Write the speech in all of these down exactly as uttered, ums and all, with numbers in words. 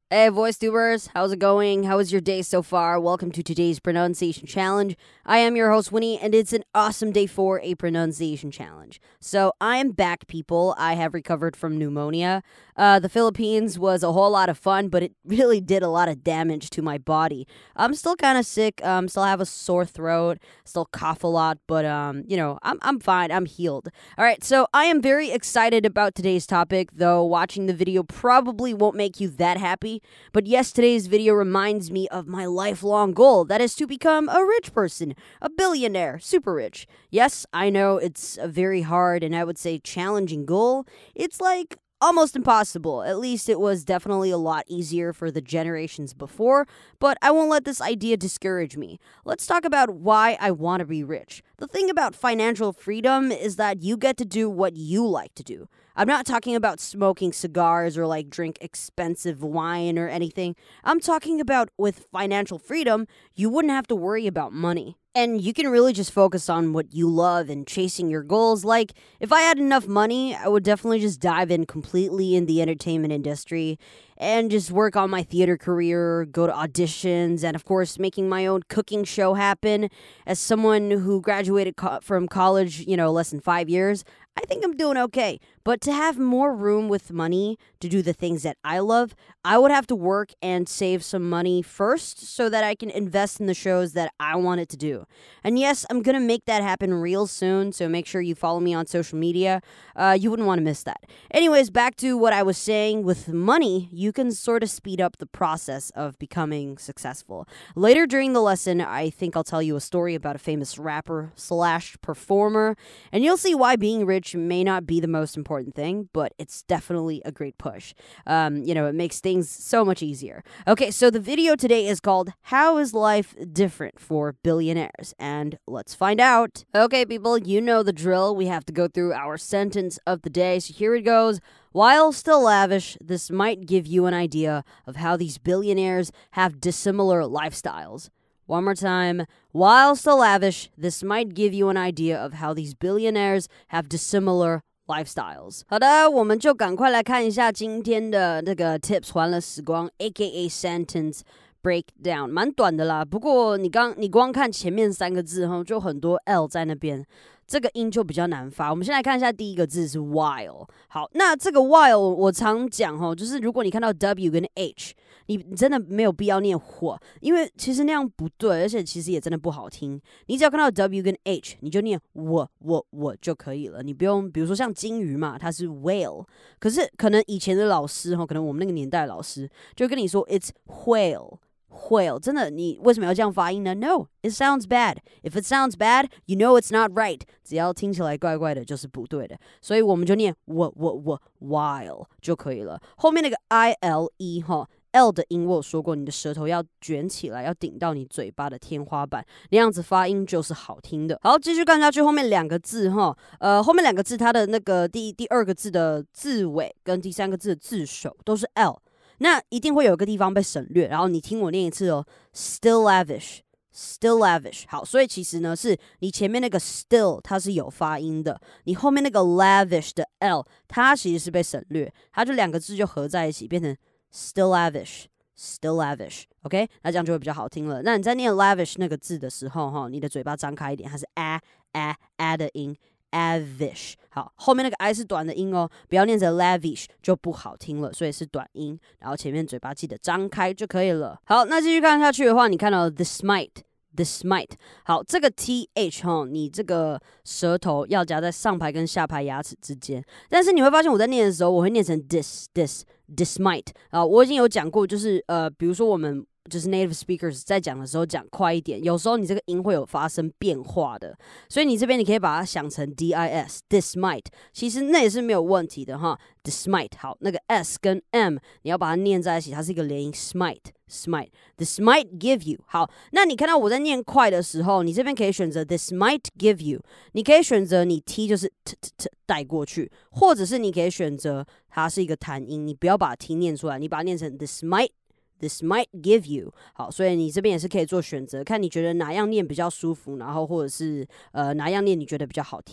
Hey, voice tubers, how's it going? How was your day so far? Welcome to today's pronunciation challenge. I am your host, Winnie, and it's an awesome day for a pronunciation challenge. So, I am back, people. I have recovered from pneumonia. Uh, the Philippines was a whole lot of fun, but it really did a lot of damage to my body. I'm still kind of sick, um, still have a sore throat, still cough a lot, but, um, you know, I'm, I'm fine, I'm healed. All right, so I am very excited about today's topic, though watching the video probably won't make you that happy. But yes, today's video reminds me of my lifelong goal, that is to become a rich person, a billionaire, super rich. Yes, I know it's a very hard and I would say challenging goal. It's like almost impossible. At least it was definitely a lot easier for the generations before, but I won't let this idea discourage me. Let's talk about why I want to be rich. The thing about financial freedom is that you get to do what you like to do. I'm not talking about smoking cigars or like drink expensive wine or anything. I'm talking about with financial freedom, you wouldn't have to worry about money. And you can really just focus on what you love and chasing your goals. Like, if I had enough money, I would definitely just dive in completely in the entertainment industry and just work on my theater career, go to auditions, and of course, making my own cooking show happen. As someone who graduated co- from college, you know, less than five years, I think I'm doing okay. But to have more room with money to do the things that I love, I would have to work and save some money first so that I can invest in the shows that I wanted to do. And yes, I'm going to make that happen real soon, so make sure you follow me on social media. Uh, you wouldn't want to miss that. Anyways, back to what I was saying. With money, you can sort of speed up the process of becoming successful. Later during the lesson, I think I'll tell you a story about a famous rapper slash performer, and you'll see why being rich may not be the most important thing, but it's definitely a great push. Um, you know, it makes things so much easier. Okay, so the video today is called How is Life Different for Billionaires? And let's find out. Okay, people, you know the drill. We have to go through our sentence of the day. So here it goes. While still lavish, this might give you an idea of how these billionaires have dissimilar lifestyles. One more time. While still lavish, this might give you an idea of how these billionaires have dissimilar lifestyles. 好的，我们就赶快来看一下今天的这个 Tips 欢乐时光 A K A Sentence Breakdown， 蛮短的啦。不过你刚你光看前面三个字哈，就很多 L 在那边。这个音就比较难发。我们先来看一下第一个字是 while。好，那这个 while 我常讲吼，就是如果你看到 W 跟 H， 你真的没有必要念火，因为其实那样不对，而且其实也真的不好听。你只要看到 W 跟 H， 你就念我我我就可以了。你不用，比如说像金鱼嘛，它是 whale， 可是可能以前的老师吼，可能我们那个年代的老师就跟你说 it's whale。Whale， 真的，你为什么要这样发音呢 ？No, it sounds bad. If it sounds bad, you know it's not right. 只要听起来怪怪的，就是不对的。所以我们就念我我我 while 就可以了。后面那个 I L E 哈 L 的音，我有说过，你的舌头要卷起来，要顶到你嘴巴的天花板，那样子发音就是好听的。好，继续看下去，后面两个字哈，呃，后面两个字它的那个第第二个字的字尾跟第三个字的字首都是 L。那一定会有一个地方被省略，然后你听我念一次哦 ，still lavish，still lavish。好，所以其实呢，是你前面那个 still 它是有发音的，你后面那个 lavish 的 l 它其实是被省略，它就两个字就合在一起变成 still lavish。Still lavish，OK，、okay? 那这样就会比较好听了。那你在念 lavish 那个字的时候，哈，你的嘴巴张开一点，它是 a a a 的音。Lavish， 好，后面那个 i 是短的音哦，不要念成 lavish 就不好听了，所以是短音，然后前面嘴巴记得张开就可以了。好，那继续看下去的话，你看到 this might。This might， 好，这个 th 哈，你这个舌头要夹在上排跟下排牙齿之间，但是你会发现我在念的时候，我会念成 this this this might 啊，我已经有讲过，就是呃，比如说我们就是 native speakers 在讲的时候讲快一点，有时候你这个音会有发生变化的，所以你这边你可以把它想成 dis this might， 其实那也是没有问题的哈。this might 好，那个 s 跟 m 你要把它念在一起，它是一个连音 smite smite this might give you 好，那你看到我在念快的时候，你这边可以选择 this might give you， 你可以选择你 t 就是 t t t 带过去，或者是你可以选择它是一个弹音，你不要把 t 念出来，你把它念成 this might。This might give you 好，所以你这边也是可以做选择，看你觉得哪样念比较舒服，然后或者是呃哪样念你觉得比较好听。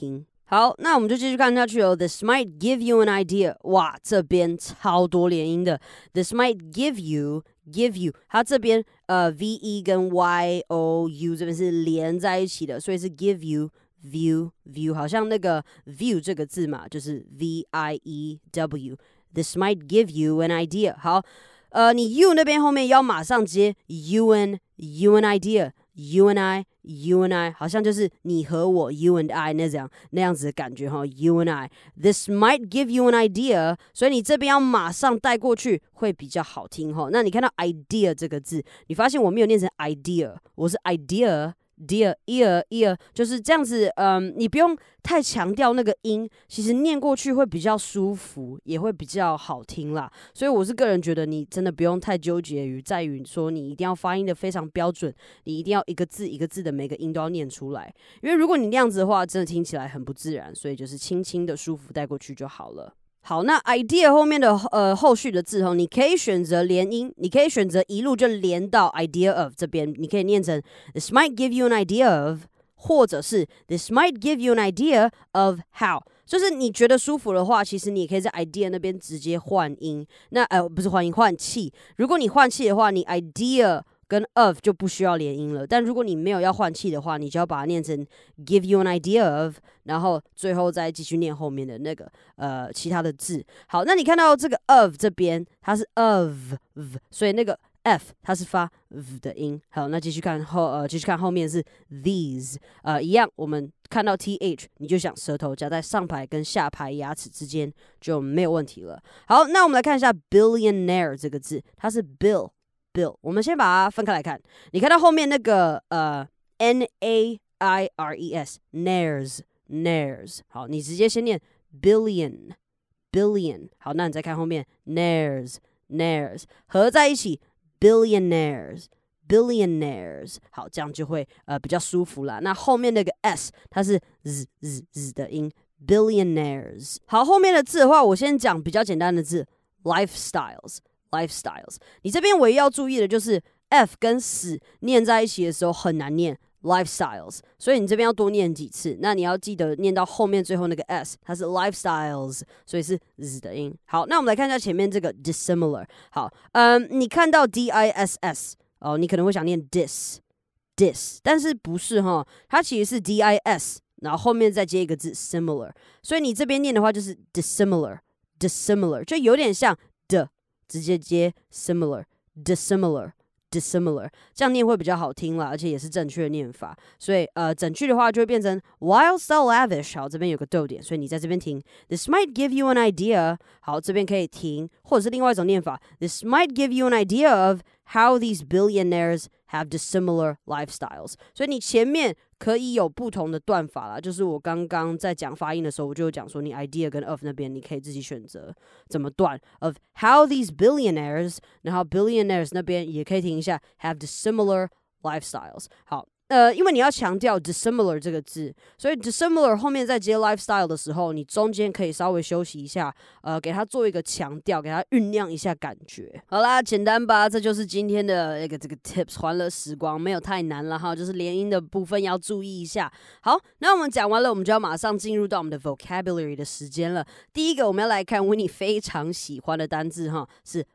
好，那我们就继续看下去哦。This might give you an idea。哇，这边超多连音的。This might give you give you， 它这边呃 ve 跟 you 这边是连在一起的，所以是 give you view view， 好像那个 view 这个字嘛，就是 v i e w。This might give you an idea。好，呃，你 you 那边后面要马上接 you and you an idea。You and I, you and I， 好像就是你和我 you and I 那样那样子的感觉哈 You and I, this might give you an idea， 所以你这边要马上带过去会比较好听哈。那你看到 idea 这个字，你发现我没有念成 idea， 我是 idea。Dear, ear, ear， 就是这样子，嗯，你不用太强调那个音，其实念过去会比较舒服，也会比较好听啦。所以我是个人觉得，你真的不用太纠结于在于说你一定要发音的非常标准，你一定要一个字一个字的每个音都要念出来，因为如果你那样子的话，真的听起来很不自然，所以就是轻轻的舒服带过去就好了。好，那 idea 后面的呃后续的字吼，你可以选择连音，你可以选择一路就连到 idea of 这边，你可以念成 This might give you an idea of， 或者是 This might give you an idea of how。就是你觉得舒服的话，其实你也可以在 idea 那边直接换音，那呃不是换音换气。如果你换气的话，你 idea跟 of 就不需要连音了，但如果你没有要换气的话，你就要把它念成 give you an idea of， 然后最后再继续念后面的那个呃其他的字。好，那你看到这个 of 这边它是 of， 所以那个 f 它是发 v 的音。好，那继续看后呃继续看后面是 these， 呃一样，我们看到 th 你就想舌头夹在上排跟下排牙齿之间就没有问题了。好，那我们来看一下 billionaire 这个字，它是 bill。Bill， 我们先把它分开来看。你看到后面那个呃 N A I R E S nares nares， 好，你直接先念 billion billion， 好，那你再看后面 nares nares 合在一起 billionaires billionaires， 好，这样就会呃比较舒服啦。那后面那个 s 它是 z z z 的音 billionaires。好，后面的字的话，我先讲比较简单的字 lifestyles。Lifestyles， 你这边唯一要注意的就是 F 跟死念在一起的时候很难念 lifestyles， 所以你这边要多念几次。那你要记得念到后面最后那个 S， 它是 lifestyles， 所以是 z 的音。好，那我们来看一下前面这个 dissimilar。好，嗯，你看到 D I S S 哦，你可能会想念 dis dis， 但是不是哈，它其实是 D I S， 然后后面再接一个字 similar， 所以你这边念的话就是 dissimilar dissimilar， 就有点像的。直接接 similar dissimilar dissimilar， 这样念会比较好听啦，而且也是正确的念法。所以呃，整句的话就会变成 while still lavish。好，这边有个逗点，所以你在这边停。This might give you an idea。好，这边可以停，或者是另外一种念法 This might give you an idea of how these billionaires have dissimilar lifestyles。所以你前面可以有不同的断法啦，就是我刚刚在讲发音的时候，我就有讲说，你 idea 跟 of 那边你可以自己选择怎么断 of how these billionaires， 然后 billionaires 那边也可以停一下 have dissimilar lifestyles。好。呃，因为你要强调 dissimilar 这个字，所以 dissimilar 后面再接 lifestyle 的时候，你中间可以稍微休息一下，呃，给它做一个强调，给它酝酿一下感觉。好啦，简单吧，这就是今天的那个这个 tips 欢乐时光，没有太难了哈，就是连音的部分要注意一下。好，那我们讲完了，我们就要马上进入到我们的 vocabulary 的时间了。第一个，我们要来看 Winnie 非常喜欢的单字哈，是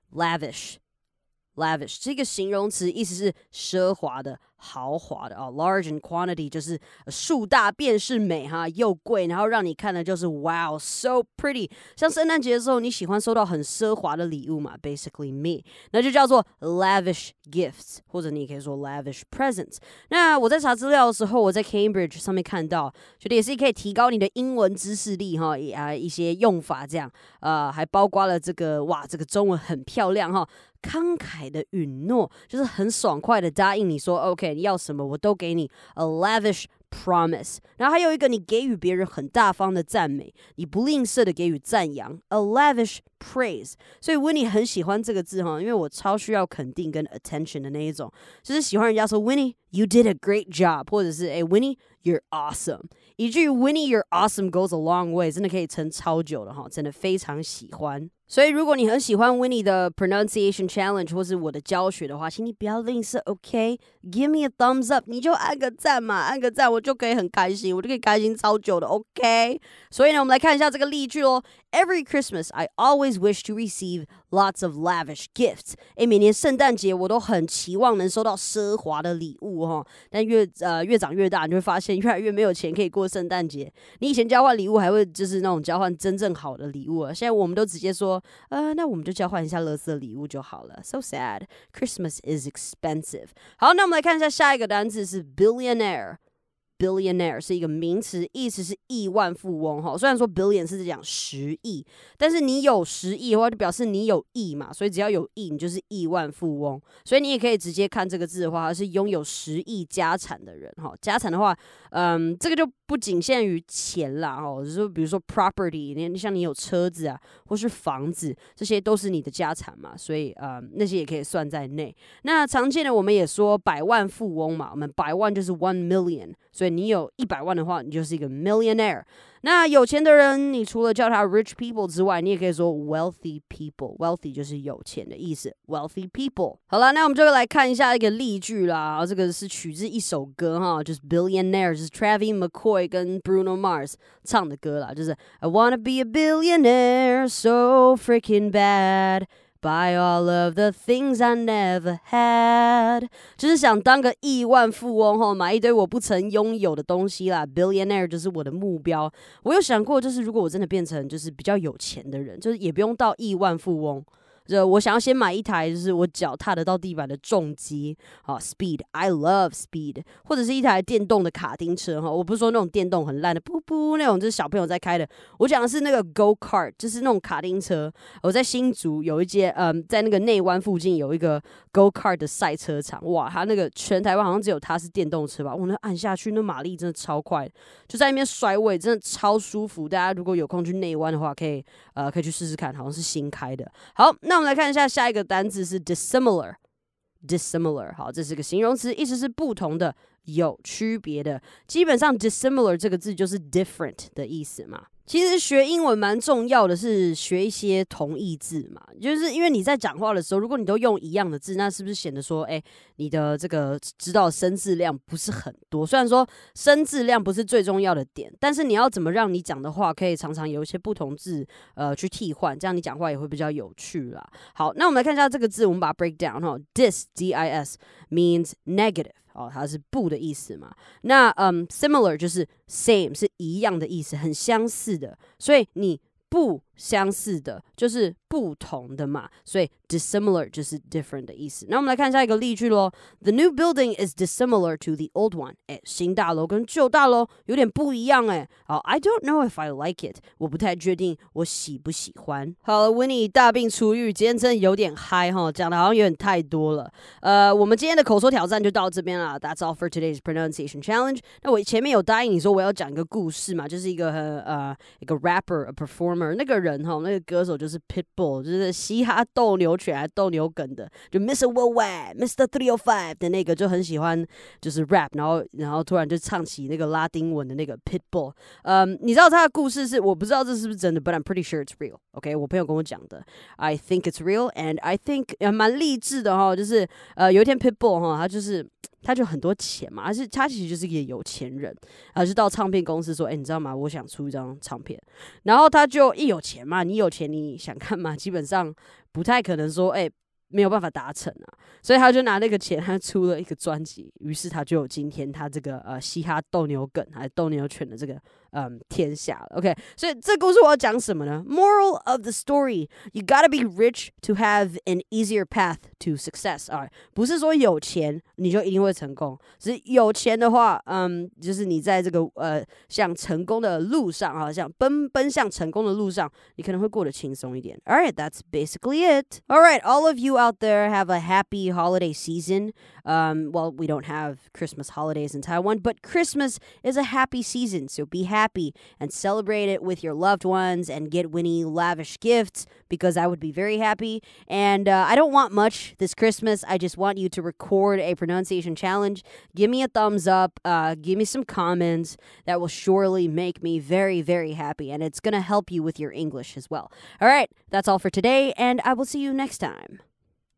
lavish。lavish 这个形容词意思是奢华的、豪华的哦 ，large in quantity 就是数大便是美哈，又贵，然后让你看的就是 wow so pretty。像圣诞节的时候，你喜欢收到很奢华的礼物嘛 ？Basically me， 那就叫做 lavish gifts， 或者你也可以说 lavish presents。那我在查资料的时候，我在 Cambridge 上面看到，觉得也是可以提高你的英文知识力哈，啊一些用法这样，呃，还包括了这个哇，这个中文很漂亮哈。慷慨的允诺，就是很爽快的答应你说 OK 你要什么我都给你 a lavish promise。 然后还有一个你给予别人很大方的赞美，你不吝啬的给予赞扬 a lavish praise， 所以 Winnie 很喜欢这个字哈，因为我超需要肯定跟 attention 的那一种，就是喜欢人家说 Winnie you did a great job， 或者是哎 Winnie you're awesome， 一句 Winnie you're awesome goes a long way， 真的可以撑超久的哈，真的非常喜欢。所以如果你很喜欢 Winnie 的 pronunciation challenge 或是我的教学的话，请你不要吝啬 OK， give me a thumbs up， 你就按个赞嘛，按个赞我就可以很开心，我就可以开心超久的 OK。 所以呢我们来看一下这个例句咯。 Every Christmas I always wish to receive lots of lavish gifts， 诶，每年圣诞节我都很期望能收到奢华的礼物齁，但越呃越长越大你就会发现越来越没有钱可以过圣诞节。你以前交换礼物还会就是那种交换真正好的礼物啊，现在我们都直接说呃，那我们就交换一下垃圾礼物就好了。 So sad, Christmas is expensive。 好，那我们来看一下下一个单字是 billionaire。Billionaire 是一个名词，意思是亿万富翁哈。虽然说 billion 是讲十亿，但是你有十亿的话，就表示你有亿嘛，所以只要有亿，你就是亿万富翁。所以你也可以直接看这个字的话，它是拥有十亿家产的人哈。家产的话，嗯，这个就不仅限于钱啦哈，就是说比如说 property， 你像你有车子啊，或是房子，这些都是你的家产嘛，所以嗯，那些也可以算在内。那常见的我们也说百万富翁嘛，我们百万就是 one million， 所以你有一百万的话，你就是一个 millionaire。那有钱的人，你除了叫他 rich people 之外，你也可以说 wealthy people。wealthy 就是有钱的意思 ，wealthy people。好了，那我们就来看一下一个例句啦。这个是取自一首歌哈，就是 Billionaire， 就是 Travis McCoy 跟 Bruno Mars 唱的歌啦，就是 I wanna be a billionaire so freaking bad。Buy all of the things I never had， 就是想当个亿万富翁吼，买一堆我不曾拥有的东西啦。Billionaire 就是我的目标。我有想过，就是如果我真的变成就是比较有钱的人，就是也不用到亿万富翁。我想要先买一台就是我脚踏得到地板的重机，好 Speed I love Speed， 或者是一台电动的卡丁车哈。我不是说那种电动很烂的噗噗那种，就是小朋友在开的，我讲的是那个 Go Kart， 就是那种卡丁车。我在新竹有一间嗯，在那个内湾附近有一个 Go Kart 的赛车场，哇，它那个全台湾好像只有它是电动车吧，我那按下去那马力真的超快，就在那边甩尾真的超舒服。大家如果有空去内湾的话，可以呃可以去试试看，好像是新开的。好，那我们来看一下下一个单字是 dissimilar。dissimilar 好，这是个形容词，意思是不同的，有区别的。基本上 dissimilar 这个字就是 different 的意思嘛。其实学英文蛮重要的是学一些同义字嘛，就是因为你在讲话的时候，如果你都用一样的字，那是不是显得说，哎，你的这个知道生字量不是很多？虽然说生字量不是最重要的点，但是你要怎么让你讲的话可以常常有一些不同字呃去替换，这样你讲话也会比较有趣啦。好，那我们来看一下这个字，我们把它 break down 哈 ，dis d i s means negative。哦，它是不的意思嘛。那嗯 ，similar 就是 same 是一样的意思，很相似的。所以你不相似的就是不同的嘛，所以 dissimilar 就是 different 的意思。那我们来看下一个例句咯。The new building is dissimilar to the old one。哎，新大楼跟旧大楼有点不一样哎。好 ，I don't know if I like it。我不太确定我喜不喜欢。好了 ，Winnie 大病初愈，今天真的有点嗨哈，讲的好像有点太多了。呃，我们今天的口说挑战就到这边啦。That's all for today's pronunciation challenge。那我前面有答应你说我要讲一个故事嘛，就是一个呃一个 rapper，a performer， 那个人。人哈，那个歌手就是 Pitbull， 就是嘻哈斗牛犬还斗牛梗的，就 mister Worldwide、mister three oh five 的那个，就很喜欢就是 rap， 然后然后突然就唱起那个拉丁文的那个 Pitbull。嗯，你知道他的故事是，我不知道这是不是真的 ，but I'm pretty sure it's real。OK， 我朋友跟我讲的 ，I think it's real，and I think 呃蛮励志的哈，就是呃有一天 Pitbull 哈，他就是他就很多钱嘛，而且他其实就是一个有钱人，然后就到唱片公司说，哎，你知道吗？我想出一张唱片，然后他就一有钱嘛，你有钱你想看嘛，基本上不太可能说，哎，没有办法达成啊，所以他就拿那个钱，他出了一个专辑，于是他就有今天他这个呃嘻哈斗牛梗还是斗牛犬的这个嗯天下了。OK， 所以这故事我要讲什么呢 ？Moral of the story: You gotta be rich to have an easier path to success。啊，不是说有钱你就一定会成功，只是有钱的话，嗯，就是你在这个呃向成功的路上啊，像奔奔向成功的路上，你可能会过得轻松一点。All right, that's basically it. All right, all of you out there have a happy holiday season. Um, well, we don't have Christmas holidays in Taiwan, but Christmas is a happy season, so be happy. happy and celebrate it with your loved ones and get Winnie lavish gifts because I would be very happy. And uh, I don't want much this Christmas. I just want you to record a pronunciation challenge. Give me a thumbs up. Uh, give me some comments. That will surely make me very, very happy. And it's going to help you with your English as well. All right, that's all for today, and I will see you next time.